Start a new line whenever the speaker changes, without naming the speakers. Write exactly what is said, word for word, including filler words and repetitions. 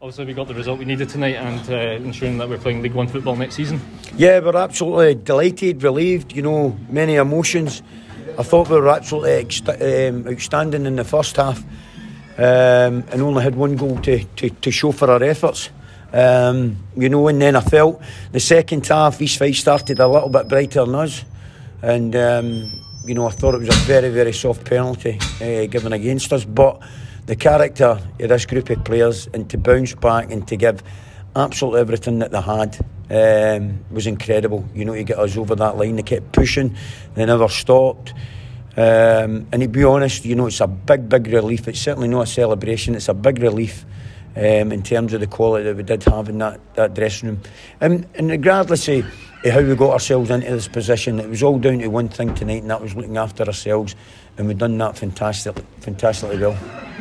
Obviously, we got the result we needed tonight, and uh, ensuring that we're playing League One football next season.
Yeah, we're absolutely delighted, relieved, you know, many emotions. I thought we were absolutely ex- um, outstanding in the first half, um, and only had one goal to, to, to show for our efforts. Um, you know, and then I felt the second half, East Fife started a little bit brighter than us, and um, you know, I thought it was a very, very soft penalty uh, given against us, but the character of this group of players, and to bounce back and to give absolutely everything that they had, um, was incredible. You know, to get us over that line, they kept pushing, they never stopped. Um, and to be honest, you know, it's a big, big relief. It's certainly not a celebration. It's a big relief um, in terms of the quality that we did have in that, that dressing room. And, and regardless of how we got ourselves into this position, it was all down to one thing tonight, and that was looking after ourselves. And we've done that fantastic, fantastically well.